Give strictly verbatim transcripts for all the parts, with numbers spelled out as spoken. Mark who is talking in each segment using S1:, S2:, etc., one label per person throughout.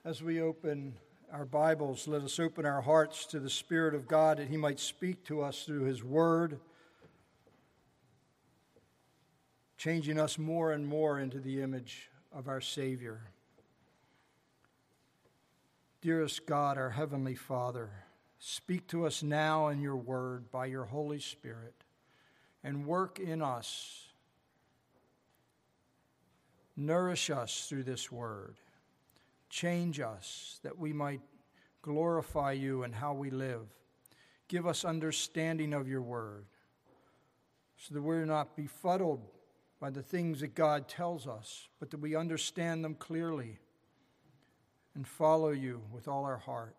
S1: As we open our Bibles, let us open our hearts to the Spirit of God that He might speak to us through His Word, changing us more and more into the image of our Savior. Dearest God, our Heavenly Father, speak to us now in your Word by your Holy Spirit and work in us. Nourish us through this Word. Change us that we might glorify you in how we live. Give us understanding of your word so that we're not befuddled by the things that God tells us, but that we understand them clearly and follow you with all our heart.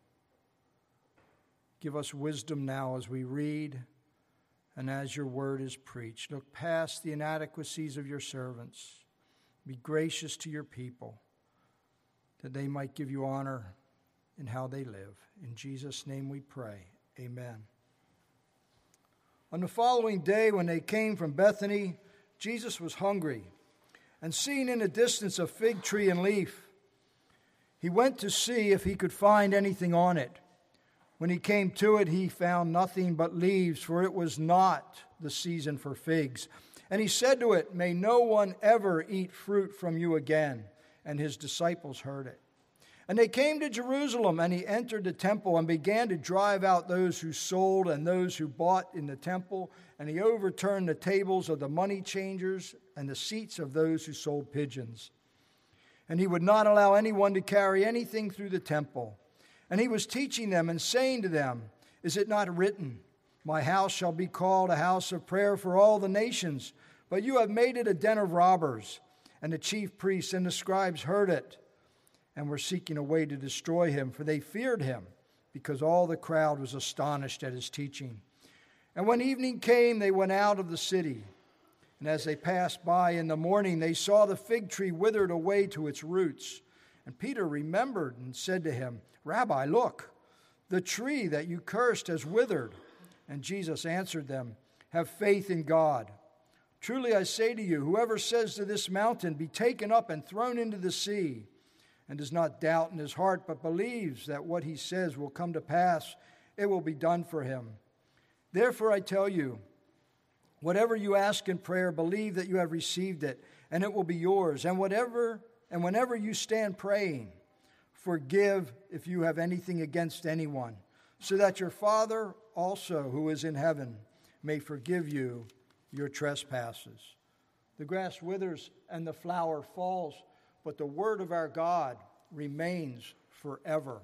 S1: Give us wisdom now as we read and as your word is preached. Look past the inadequacies of your servants. Be gracious to your people, that they might give you honor in how they live. In Jesus' name we pray. Amen. On the following day, when they came from Bethany, Jesus was hungry, and seeing in the distance a fig tree and leaf, he went to see if he could find anything on it. When he came to it, he found nothing but leaves, for it was not the season for figs. And he said to it, "May no one ever eat fruit from you again." And his disciples heard it. And they came to Jerusalem, and he entered the temple and began to drive out those who sold and those who bought in the temple. And he overturned the tables of the money changers and the seats of those who sold pigeons. And he would not allow anyone to carry anything through the temple. And he was teaching them and saying to them, "Is it not written, 'My house shall be called a house of prayer for all the nations'? But you have made it a den of robbers." And the chief priests and the scribes heard it and were seeking a way to destroy him, for they feared him, because all the crowd was astonished at his teaching. And when evening came, they went out of the city. And as they passed by in the morning, they saw the fig tree withered away to its roots. And Peter remembered and said to him, "Rabbi, look, the tree that you cursed has withered." And Jesus answered them, "Have faith in God. Truly I say to you, whoever says to this mountain, 'Be taken up and thrown into the sea,' and does not doubt in his heart, but believes that what he says will come to pass, it will be done for him. Therefore I tell you, whatever you ask in prayer, believe that you have received it, and it will be yours. And whatever and whenever you stand praying, forgive if you have anything against anyone, so that your Father also, who is in heaven, may forgive you your trespasses." The grass withers and the flower falls, but the word of our God remains forever.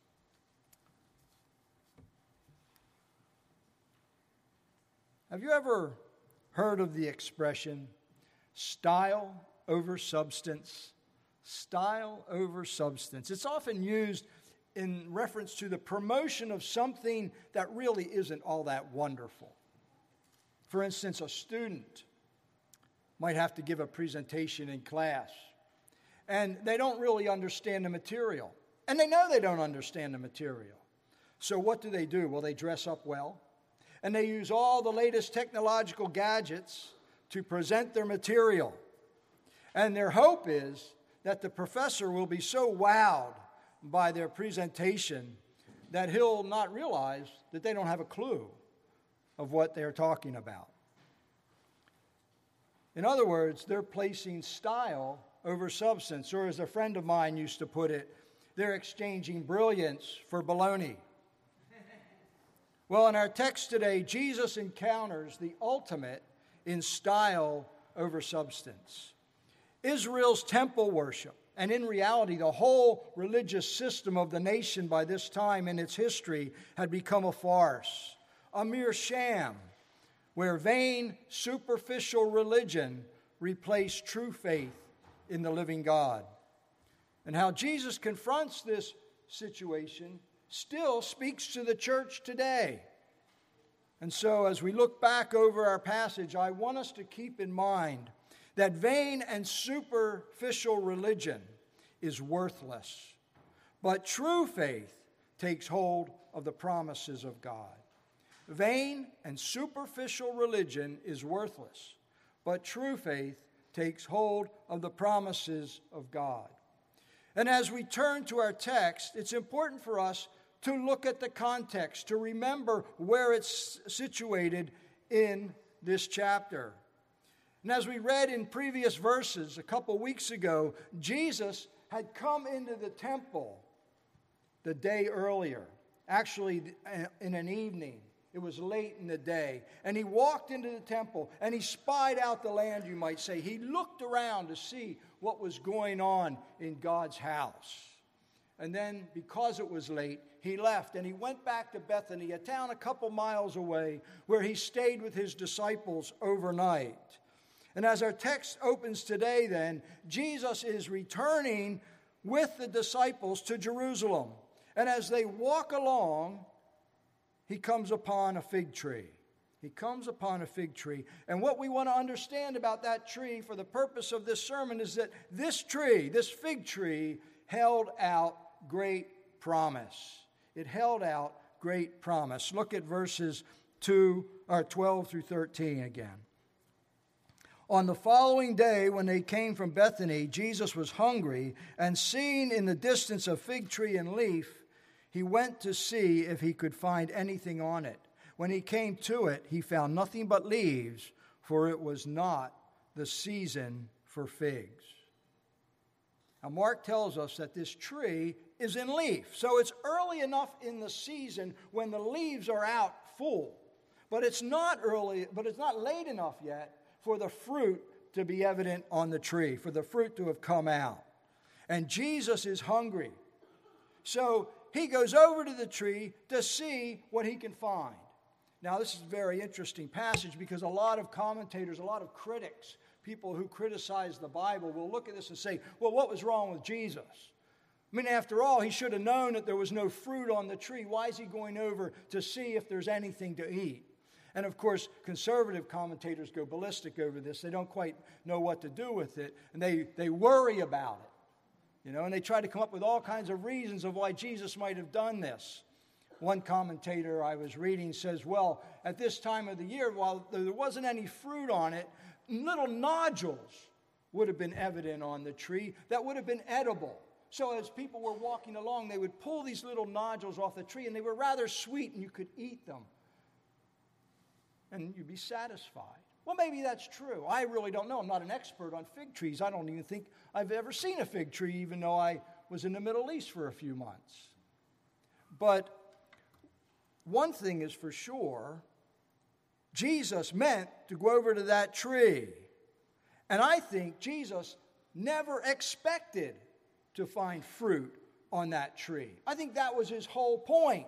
S1: Have you ever heard of the expression, style over substance? Style over substance. It's often used in reference to the promotion of something that really isn't all that wonderful. For instance, a student might have to give a presentation in class, and they don't really understand the material. And they know they don't understand the material. So what do they do? Well, they dress up well, and they use all the latest technological gadgets to present their material. And their hope is that the professor will be so wowed by their presentation that he'll not realize that they don't have a clue of what they're talking about. In other words, they're placing style over substance, or as a friend of mine used to put it, they're exchanging brilliance for baloney. Well, in our text today, Jesus encounters the ultimate in style over substance. Israel's temple worship, and in reality, the whole religious system of the nation by this time in its history had become a farce, a mere sham, where vain, superficial religion replaced true faith in the living God. And how Jesus confronts this situation still speaks to the church today. And so as we look back over our passage, I want us to keep in mind that vain and superficial religion is worthless, but true faith takes hold of the promises of God. Vain and superficial religion is worthless, but true faith takes hold of the promises of God. And as we turn to our text, it's important for us to look at the context, to remember where it's situated in this chapter. And as we read in previous verses a couple weeks ago, Jesus had come into the temple the day earlier, actually in an evening. It was late in the day. And he walked into the temple and he spied out the land, you might say. He looked around to see what was going on in God's house. And then, because it was late, he left and he went back to Bethany, a town a couple miles away, where he stayed with his disciples overnight. And as our text opens today, then, Jesus is returning with the disciples to Jerusalem. And as they walk along, he comes upon a fig tree. He comes upon a fig tree. And what we want to understand about that tree for the purpose of this sermon is that this tree, this fig tree, held out great promise. It held out great promise. Look at verses two or twelve through thirteen again. On the following day, when they came from Bethany, Jesus was hungry, and seeing in the distance a fig tree and leaf, he went to see if he could find anything on it. When he came to it, he found nothing but leaves, for it was not the season for figs. Now, Mark tells us that this tree is in leaf. So it's early enough in the season when the leaves are out full. But it's not early, but it's not late enough yet for the fruit to be evident on the tree, for the fruit to have come out. And Jesus is hungry. So he goes over to the tree to see what he can find. Now, this is a very interesting passage because a lot of commentators, a lot of critics, people who criticize the Bible will look at this and say, well, what was wrong with Jesus? I mean, after all, he should have known that there was no fruit on the tree. Why is he going over to see if there's anything to eat? And of course, conservative commentators go ballistic over this. They don't quite know what to do with it, and they, they worry about it. You know, and they try to come up with all kinds of reasons of why Jesus might have done this. One commentator I was reading says, well, at this time of the year, while there wasn't any fruit on it, little nodules would have been evident on the tree that would have been edible. So as people were walking along, they would pull these little nodules off the tree, and they were rather sweet, and you could eat them. And you'd be satisfied. Well, maybe that's true. I really don't know. I'm not an expert on fig trees. I don't even think I've ever seen a fig tree, even though I was in the Middle East for a few months. But one thing is for sure, Jesus meant to go over to that tree. And I think Jesus never expected to find fruit on that tree. I think that was his whole point.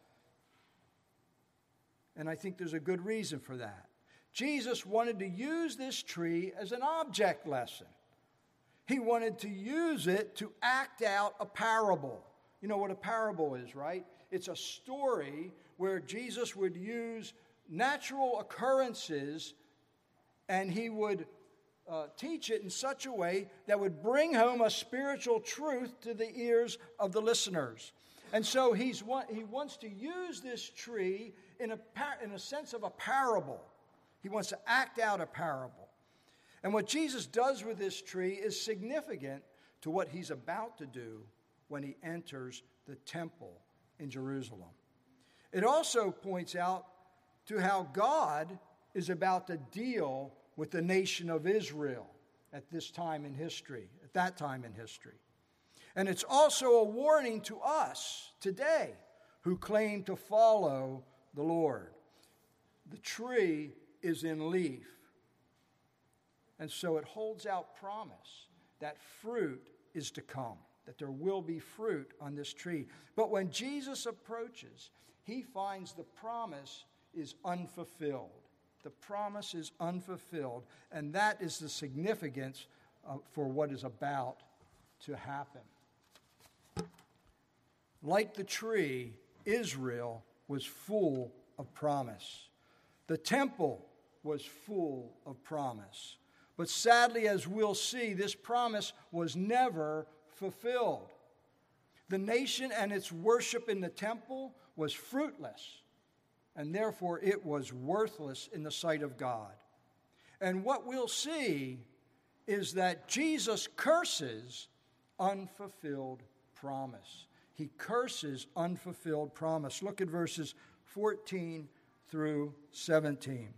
S1: And I think there's a good reason for that. Jesus wanted to use this tree as an object lesson. He wanted to use it to act out a parable. You know what a parable is, right? It's a story where Jesus would use natural occurrences and he would uh, teach it in such a way that would bring home a spiritual truth to the ears of the listeners. And so he's he wants to use this tree in a, in a sense of a parable. He wants to act out a parable. And what Jesus does with this tree is significant to what he's about to do when he enters the temple in Jerusalem. It also points out to how God is about to deal with the nation of Israel at this time in history, at that time in history. And it's also a warning to us today who claim to follow the Lord. The tree is in leaf. And so it holds out promise that fruit is to come, that there will be fruit on this tree. But when Jesus approaches, he finds the promise is unfulfilled. The promise is unfulfilled, and that is the significance uh, for what is about to happen. Like the tree, Israel was full of promise. The temple was full of promise. But sadly, as we'll see, this promise was never fulfilled. The nation and its worship in the temple was fruitless, and therefore it was worthless in the sight of God. And what we'll see is that Jesus curses unfulfilled promise. He curses unfulfilled promise. Look at verses fourteen through seventeen.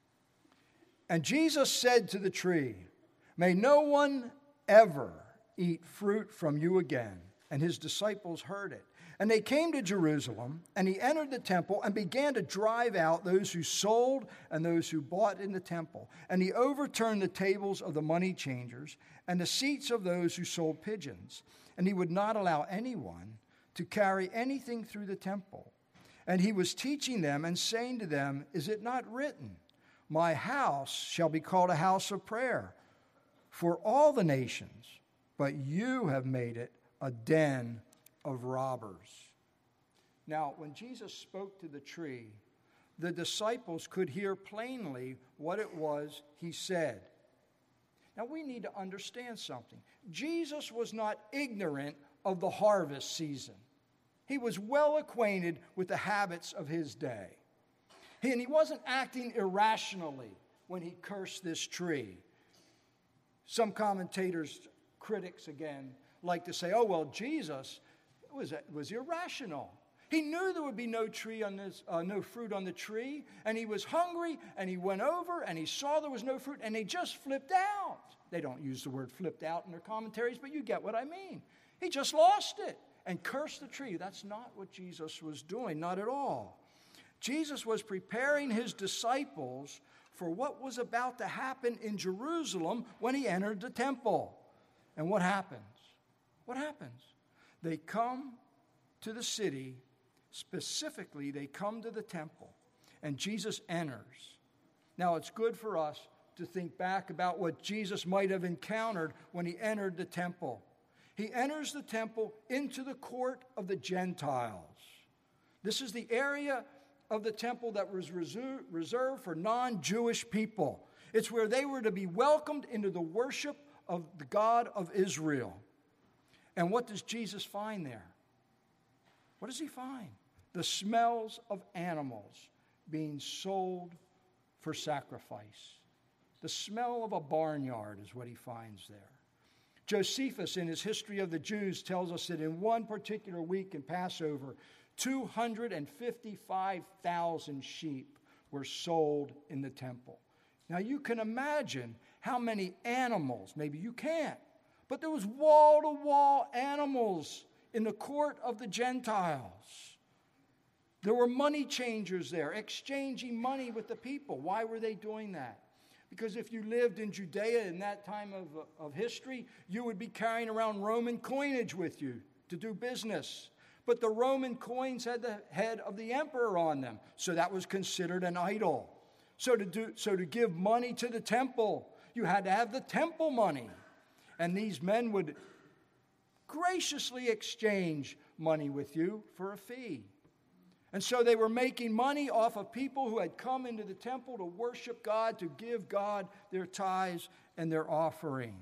S1: And Jesus said to the tree, "May no one ever eat fruit from you again." And his disciples heard it. And they came to Jerusalem, and he entered the temple and began to drive out those who sold and those who bought in the temple. And he overturned the tables of the money changers and the seats of those who sold pigeons. And he would not allow anyone to carry anything through the temple. And he was teaching them and saying to them, "Is it not written, 'My house shall be called a house of prayer for all the nations,' but you have made it a den of robbers." Now, when Jesus spoke to the tree, the disciples could hear plainly what it was he said. Now, we need to understand something. Jesus was not ignorant of the harvest season. He was well acquainted with the habits of his day. And he wasn't acting irrationally when he cursed this tree. Some commentators, critics again, like to say, oh, well, Jesus was, was irrational. He knew there would be no tree on this, uh, no fruit on the tree, and he was hungry, and he went over, and he saw there was no fruit, and he just flipped out. They don't use the word flipped out in their commentaries, but you get what I mean. He just lost it and cursed the tree. That's not what Jesus was doing, not at all. Jesus was preparing his disciples for what was about to happen in Jerusalem when he entered the temple. And what happens? What happens? They come to the city, specifically, they come to the temple, and Jesus enters. Now, it's good for us to think back about what Jesus might have encountered when he entered the temple. He enters the temple into the court of the Gentiles. This is the area of the temple that was reserved for non-Jewish people. It's where they were to be welcomed into the worship of the God of Israel. And what does Jesus find there? What does he find? The smells of animals being sold for sacrifice. The smell of a barnyard is what he finds there. Josephus, in his History of the Jews, tells us that in one particular week in Passover, two hundred fifty-five thousand sheep were sold in the temple. Now you can imagine how many animals, maybe you can't, but there was wall-to-wall animals in the court of the Gentiles. There were money changers there, exchanging money with the people. Why were they doing that? Because if you lived in Judea in that time of, of history, you would be carrying around Roman coinage with you to do business. But the Roman coins had the head of the emperor on them, so that was considered an idol. So to do, so to give money to the temple, you had to have the temple money. And these men would graciously exchange money with you for a fee. And so they were making money off of people who had come into the temple to worship God, to give God their tithes and their offerings.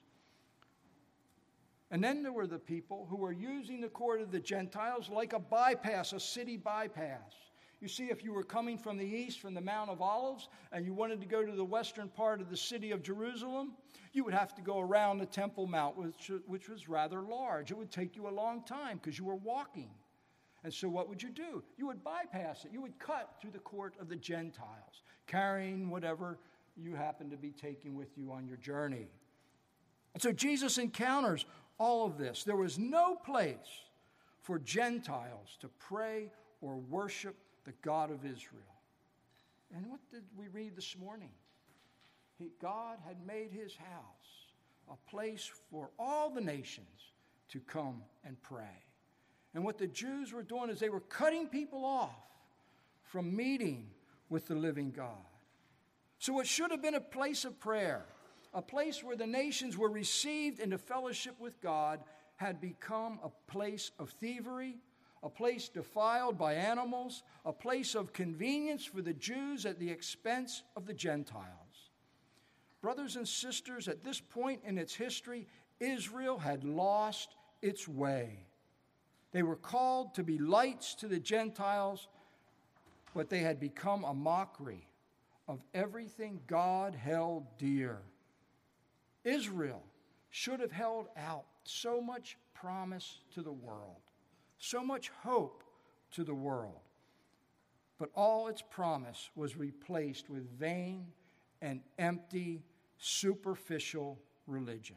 S1: And then there were the people who were using the court of the Gentiles like a bypass, a city bypass. You see, if you were coming from the east, from the Mount of Olives, and you wanted to go to the western part of the city of Jerusalem, you would have to go around the Temple Mount, which, which was rather large. It would take you a long time because you were walking. And so what would you do? You would bypass it. You would cut through the court of the Gentiles, carrying whatever you happened to be taking with you on your journey. And so Jesus encounters all of this. There was no place for Gentiles to pray or worship the God of Israel. And what did we read this morning? He, God had made his house a place for all the nations to come and pray. And what the Jews were doing is they were cutting people off from meeting with the living God. So what should have been a place of prayer, a place where the nations were received into fellowship with God, had become a place of thievery, a place defiled by animals, a place of convenience for the Jews at the expense of the Gentiles. Brothers and sisters, at this point in its history, Israel had lost its way. They were called to be lights to the Gentiles, but they had become a mockery of everything God held dear. Israel should have held out so much promise to the world, so much hope to the world. But all its promise was replaced with vain and empty, superficial religion.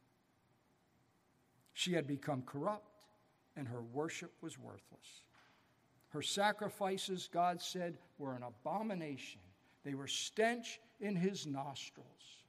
S1: She had become corrupt, and her worship was worthless. Her sacrifices, God said, were an abomination. They were stench in his nostrils.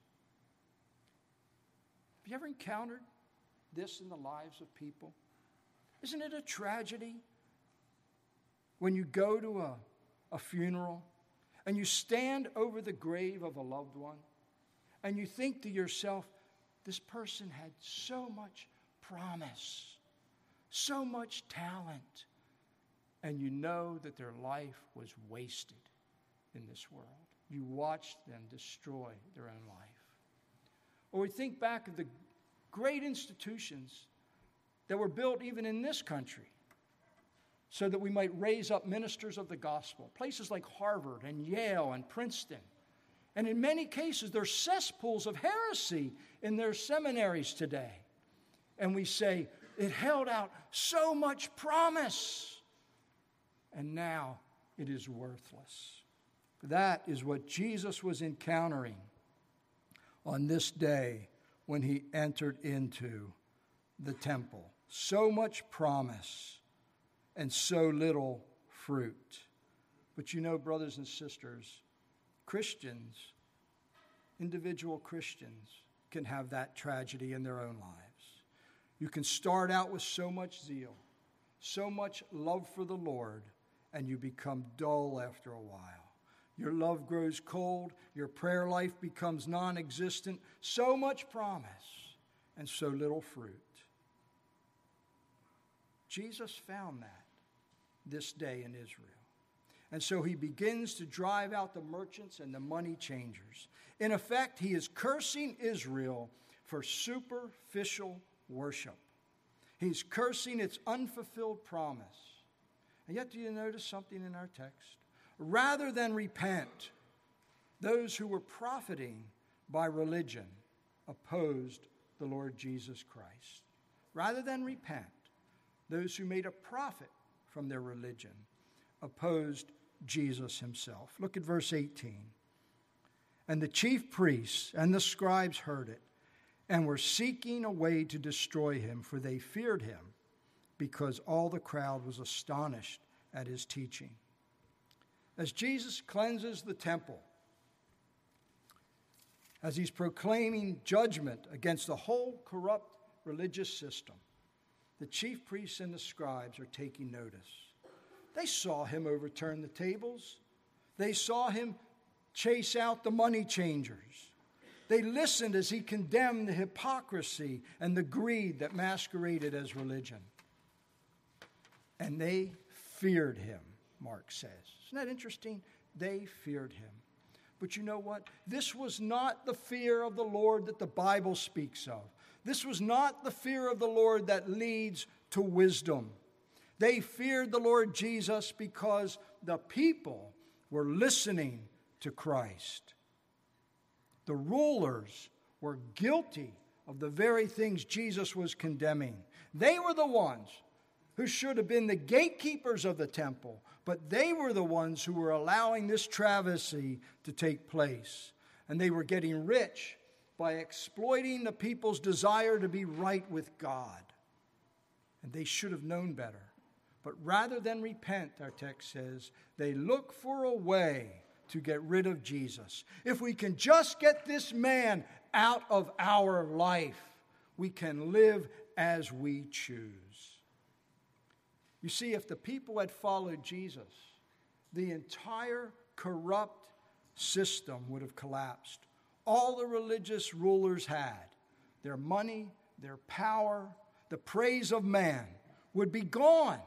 S1: Have you ever encountered this in the lives of people? Isn't it a tragedy when you go to a, a funeral and you stand over the grave of a loved one and you think to yourself, this person had so much promise, so much talent, and you know that their life was wasted in this world. You watched them destroy their own life. Or we think back of the great institutions that were built even in this country so that we might raise up ministers of the gospel. Places like Harvard and Yale and Princeton. And in many cases, there's cesspools of heresy in their seminaries today. And we say, it held out so much promise, and now it is worthless. That is what Jesus was encountering on this day when he entered into the temple. So much promise and so little fruit. But you know, brothers and sisters, Christians, individual Christians, can have that tragedy in their own lives. You can start out with so much zeal, so much love for the Lord, and you become dull after a while. Your love grows cold, your prayer life becomes non-existent, so much promise and so little fruit. Jesus found that this day in Israel. And so he begins to drive out the merchants and the money changers. In effect, he is cursing Israel for superficial worship. He's cursing its unfulfilled promise. And yet, do you notice something in our text? Rather than repent, those who were profiting by religion opposed the Lord Jesus Christ. Rather than repent, those who made a profit from their religion opposed Jesus himself. Look at verse eighteen. And the chief priests and the scribes heard it, and were seeking a way to destroy him, for they feared him, because all the crowd was astonished at his teaching. As Jesus cleanses the temple, as he's proclaiming judgment against the whole corrupt religious system, the chief priests and the scribes are taking notice. They saw him overturn the tables. They saw him chase out the money changers. They listened as he condemned the hypocrisy and the greed that masqueraded as religion. And they feared him, Mark says. Isn't that interesting? They feared him. But you know what? This was not the fear of the Lord that the Bible speaks of. This was not the fear of the Lord that leads to wisdom. They feared the Lord Jesus because the people were listening to Christ. The rulers were guilty of the very things Jesus was condemning. They were the ones who should have been the gatekeepers of the temple, but they were the ones who were allowing this travesty to take place. And they were getting rich by exploiting the people's desire to be right with God. And they should have known better. But rather than repent, our text says, they look for a way to get rid of Jesus. If we can just get this man out of our life, we can live as we choose. You see, if the people had followed Jesus, the entire corrupt system would have collapsed. All the religious rulers had, their money, their power, the praise of man would be gone.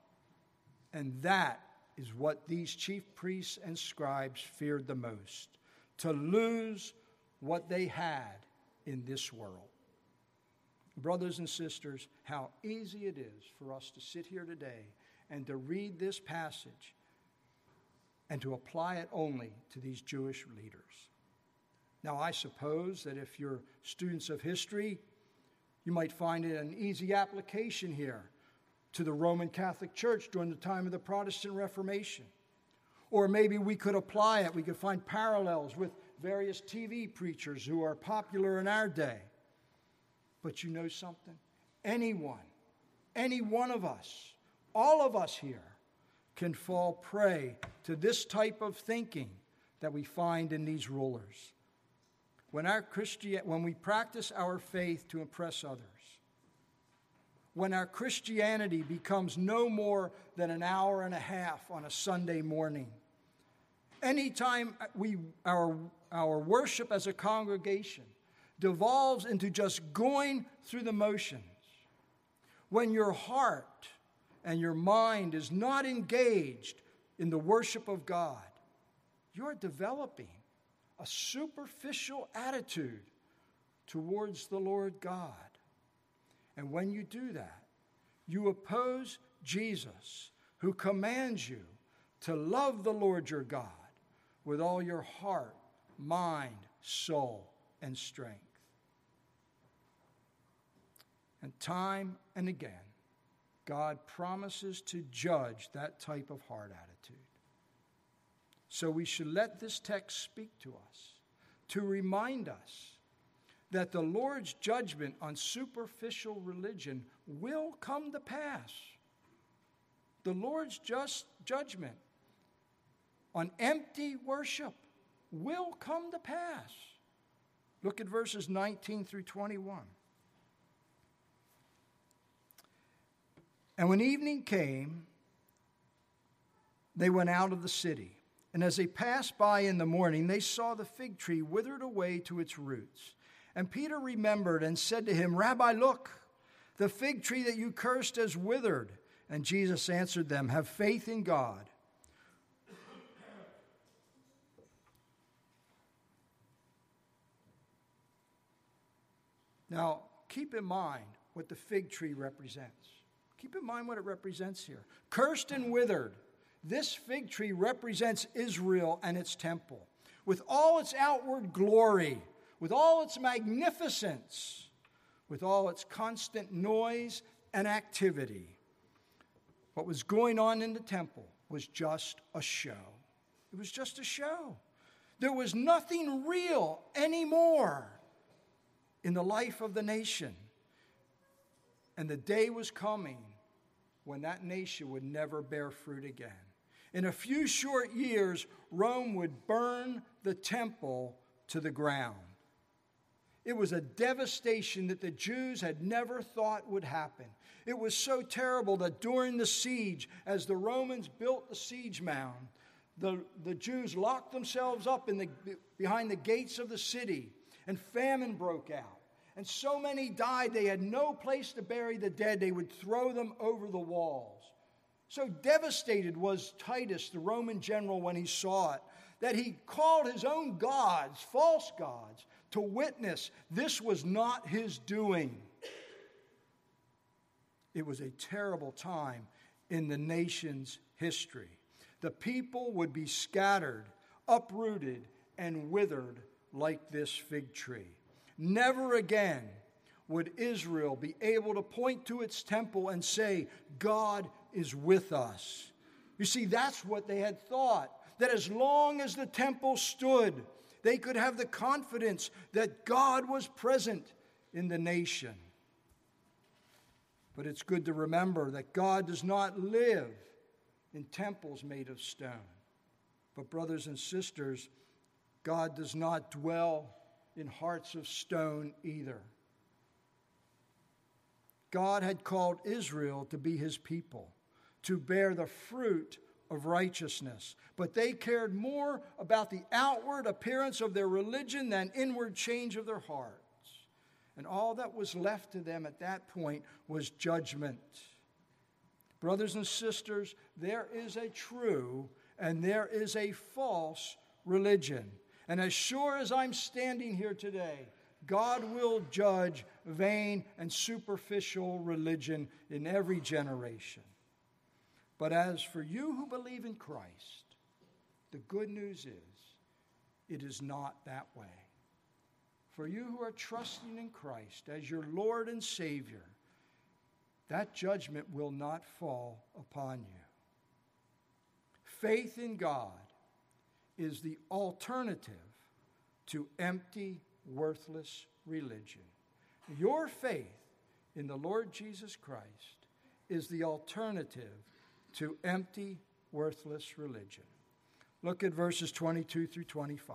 S1: And that is what these chief priests and scribes feared the most, to lose what they had in this world. Brothers and sisters, how easy it is for us to sit here today and to read this passage and to apply it only to these Jewish leaders. Now, I suppose that if you're students of history, You might find it an easy application here to the Roman Catholic Church during the time of the Protestant Reformation. Or maybe we could apply it. We could find parallels with various T V preachers who are popular in our day. But you know something? Anyone, any one of us, all of us here can fall prey to this type of thinking that we find in these rulers. When our Christi- when we practice our faith to impress others, when our Christianity becomes no more than an hour and a half on a Sunday morning, anytime we our our worship as a congregation devolves into just going through the motions, when your heart and your mind is not engaged in the worship of God, you're developing a superficial attitude towards the Lord God. And when you do that, you oppose Jesus, who commands you to love the Lord your God with all your heart, mind, soul, and strength. And time and again, God promises to judge that type of heart attitude. So we should let this text speak to us, to remind us that the Lord's judgment on superficial religion will come to pass. The Lord's just judgment on empty worship will come to pass. Look at verses nineteen through twenty-one. And when evening came, they went out of the city. And as they passed by in the morning, they saw the fig tree withered away to its roots. And Peter remembered and said to him, Rabbi, look, the fig tree that you cursed has withered. And Jesus answered them, have faith in God. Now, keep in mind what the fig tree represents. Keep in mind what it represents here. Cursed and withered. This fig tree represents Israel and its temple. With all its outward glory, with all its magnificence, with all its constant noise and activity, what was going on in the temple was just a show. It was just a show. There was nothing real anymore in the life of the nation. And the day was coming when that nation would never bear fruit again. In a few short years, Rome would burn the temple to the ground. It was a devastation that the Jews had never thought would happen. It was so terrible that during the siege, as the Romans built the siege mound, the, the Jews locked themselves up in the, behind the gates of the city, and famine broke out. And so many died, they had no place to bury the dead. They would throw them over the walls. So devastated was Titus, the Roman general, when he saw it, that he called his own gods, false gods, to witness this was not his doing. It was a terrible time in the nation's history. The people would be scattered, uprooted, and withered like this fig tree. Never again would Israel be able to point to its temple and say, God is with us. You see, that's what they had thought, that as long as the temple stood, they could have the confidence that God was present in the nation. But it's good to remember that God does not live in temples made of stone. But brothers and sisters, God does not dwell in hearts of stone either. God had called Israel to be his people, to bear the fruit of righteousness. But they cared more about the outward appearance of their religion than inward change of their hearts. And all that was left to them at that point was judgment. Brothers and sisters, there is a true and there is a false religion. And as sure as I'm standing here today, God will judge vain and superficial religion in every generation. But as for you who believe in Christ, the good news is, it is not that way. for you who are trusting in Christ as your Lord and Savior, that judgment will not fall upon you. Faith in God is the alternative to empty, worthless religion. Your faith in the Lord Jesus Christ is the alternative to empty, worthless religion. Look at verses twenty-two through twenty-five.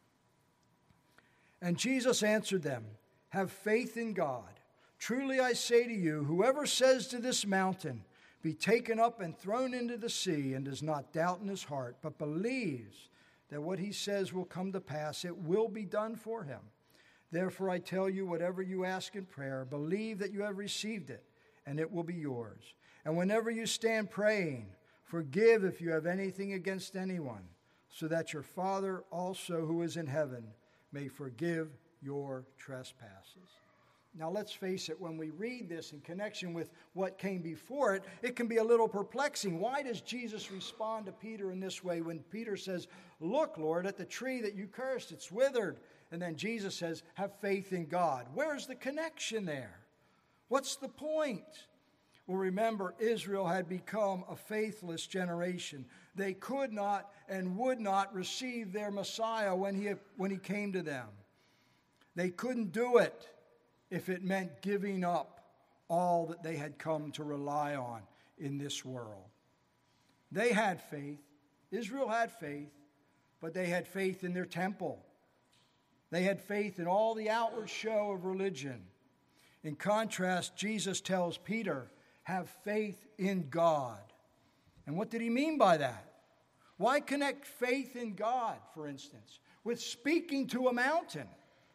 S1: And Jesus answered them, have faith in God. Truly I say to you, whoever says to this mountain, be taken up and thrown into the sea, and does not doubt in his heart, but believes that what he says will come to pass, it will be done for him. Therefore I tell you, whatever you ask in prayer, believe that you have received it, and it will be yours. And whenever you stand praying, forgive if you have anything against anyone, so that your Father also who is in heaven may forgive your trespasses. Now let's face it, when we read this in connection with what came before it, it can be a little perplexing. Why does Jesus respond to Peter in this way when Peter says, look, Lord, at the tree that you cursed, it's withered. And then Jesus says, have faith in God. Where's the connection there? What's the point? Well, remember, Israel had become a faithless generation. They could not and would not receive their Messiah when he, when he came to them. They couldn't do it if it meant giving up all that they had come to rely on in this world. They had faith. Israel had faith, but they had faith in their temple. They had faith in all the outward show of religion. In contrast, Jesus tells Peter, have faith in God. And what did he mean by that? Why connect faith in God, for instance, with speaking to a mountain?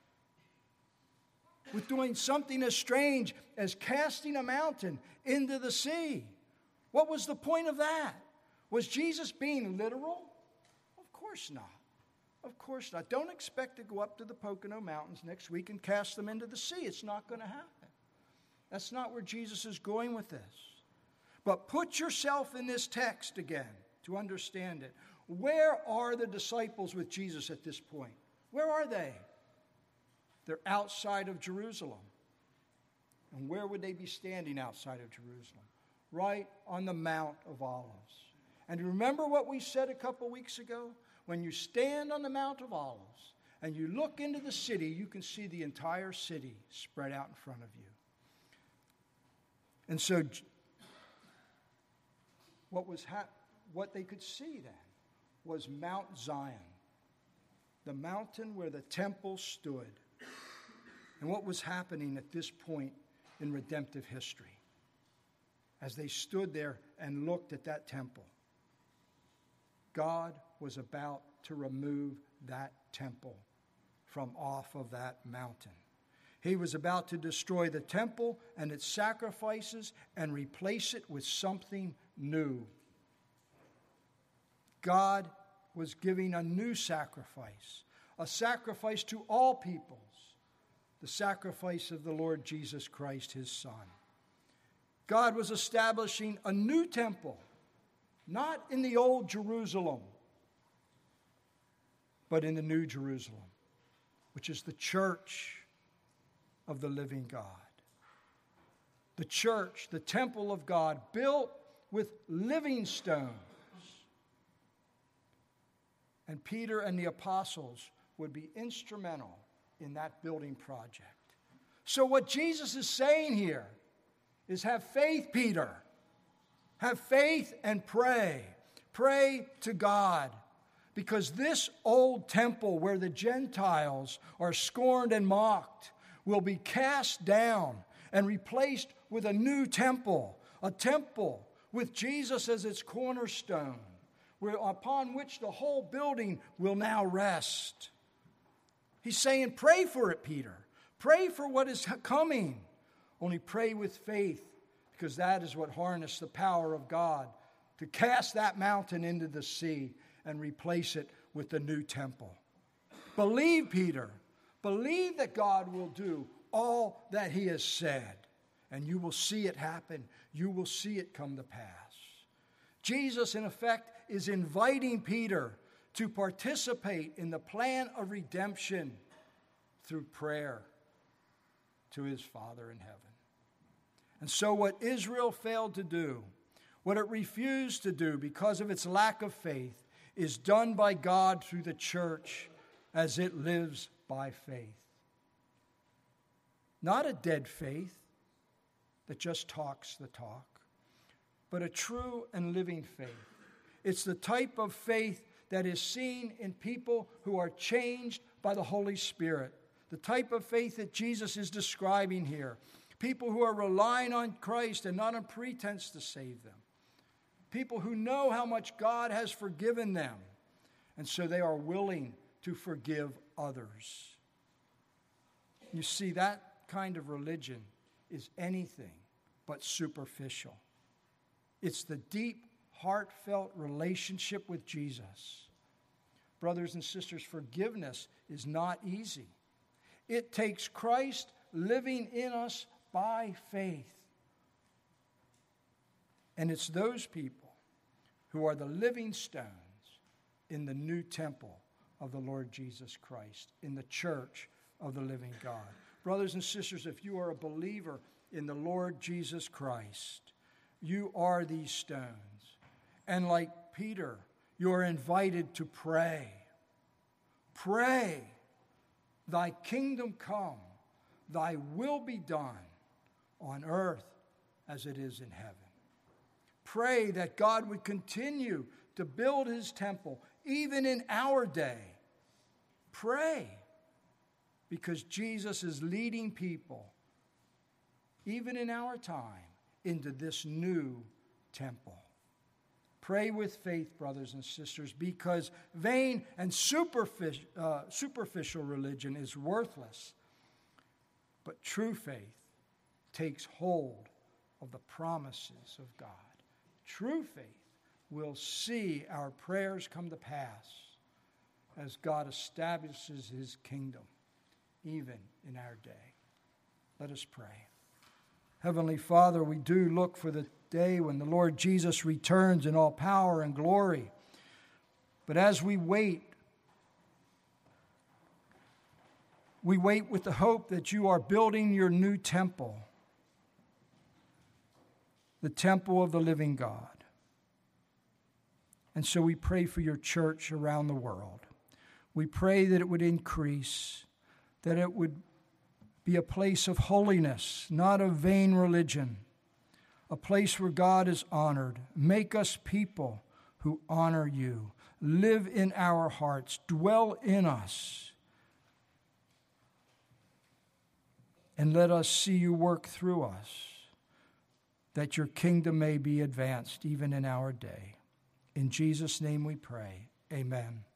S1: With doing something as strange as casting a mountain into the sea? What was the point of that? Was Jesus being literal? Of course not. Of course not. Don't expect to go up to the Pocono Mountains next week and cast them into the sea. It's not going to happen. That's not where Jesus is going with this. But put yourself in this text again to understand it. Where are the disciples with Jesus at this point? Where are they? They're outside of Jerusalem. And where would they be standing outside of Jerusalem? Right on the Mount of Olives. And remember what we said a couple weeks ago? When you stand on the Mount of Olives and you look into the city, you can see the entire city spread out in front of you. And so what was ha- what they could see then was Mount Zion, the mountain where the temple stood. And what was happening at this point in redemptive history as they stood there and looked at that temple? God was about to remove that temple from off of that mountain. He was about to destroy the temple and its sacrifices and replace it with something new. God was giving a new sacrifice, a sacrifice to all peoples, the sacrifice of the Lord Jesus Christ, his Son. God was establishing a new temple, not in the old Jerusalem, but in the new Jerusalem, which is the church of the living God. The church, the temple of God, built with living stones. And Peter and the apostles would be instrumental in that building project. So what Jesus is saying here is have faith, Peter. Have faith and pray. Pray to God. Because this old temple where the Gentiles are scorned and mocked will be cast down and replaced with a new temple, a temple with Jesus as its cornerstone, where, upon which the whole building will now rest. He's saying, pray for it, Peter. Pray for what is coming. Only pray with faith, because that is what harnessed the power of God to cast that mountain into the sea and replace it with the new temple. Believe, Peter. Believe that God will do all that he has said, and you will see it happen. You will see it come to pass. Jesus, in effect, is inviting Peter to participate in the plan of redemption through prayer to his Father in heaven. And so what Israel failed to do, what it refused to do because of its lack of faith, is done by God through the church as it lives by faith. Not a dead faith that just talks the talk, but a true and living faith. It's the type of faith that is seen in people who are changed by the Holy Spirit. The type of faith that Jesus is describing here. People who are relying on Christ and not on pretense to save them. People who know how much God has forgiven them, and so they are willing to forgive others. You see, that kind of religion is anything but superficial. It's the deep, heartfelt relationship with Jesus. Brothers and sisters, forgiveness is not easy. It takes Christ living in us by faith. And it's those people who are the living stones in the new temple of the Lord Jesus Christ, in the church of the living God. Brothers and sisters, if you are a believer in the Lord Jesus Christ, you are these stones. And like Peter, you are invited to pray. Pray, thy kingdom come, thy will be done on earth as it is in heaven. Pray that God would continue to build his temple even in our day. Pray, because Jesus is leading people, even in our time, into this new temple. Pray with faith, brothers and sisters, because vain and superficial, uh, superficial religion is worthless. But true faith takes hold of the promises of God. True faith will see our prayers come to pass as God establishes his kingdom, even in our day. Let us pray. Heavenly Father, we do look for the day when the Lord Jesus returns in all power and glory. But as we wait, we wait with the hope that you are building your new temple, the temple of the living God. And so we pray for your church around the world. We pray that it would increase, that it would be a place of holiness, not of vain religion, a place where God is honored. Make us people who honor you. Live in our hearts. Dwell in us. And let us see you work through us, that your kingdom may be advanced even in our day. In Jesus' name we pray. Amen.